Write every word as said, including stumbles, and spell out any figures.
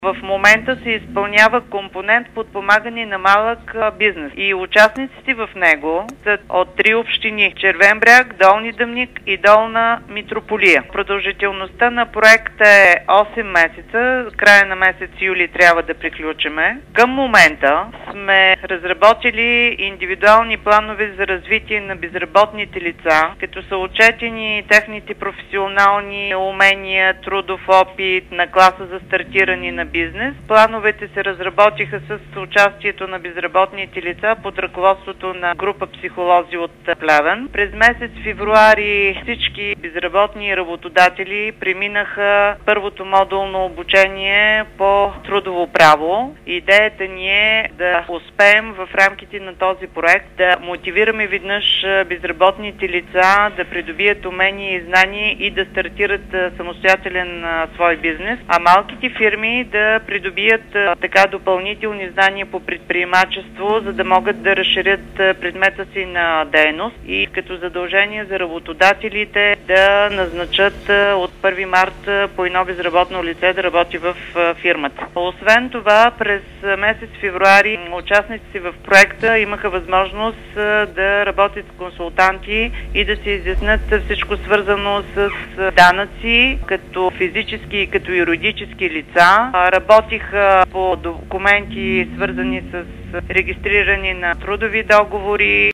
В момента се изпълнява компонент подпомагане на малък бизнес и участниците в него са от три общини – Червен бряг, Долни Дъбник и Долна Митрополия. Продължителността на проекта е осем месеца, края на месец юли трябва да приключиме. Към момента сме разработили индивидуални планове за развитие на безработните лица, като са отчетени техните професионални умения, трудов опит, на класа за стартиране на бизнес. Плановете се разработиха с участието на безработните лица под ръководството на група психолози от Плевен. През месец февруари всички безработни и работодатели преминаха първото модулно обучение по трудово право. Идеята ни е да успеем в рамките на този проект да мотивираме веднъж безработните лица да придобият умения и знания и да стартират самостоятелен свой бизнес, а малките фирми да придобият така допълнителни знания по предприемачество, за да могат да разширят предмета си на дейност и като задължение за работодателите да назначат от първи март по едно безработно лице да работи в фирмата. Освен това, през месец февруари участниците в проекта имаха възможност да работят с консултанти и да се изяснят всичко свързано с данъци, като физически и като юридически лица. Работиха по документи свързани с регистриране на трудови договори,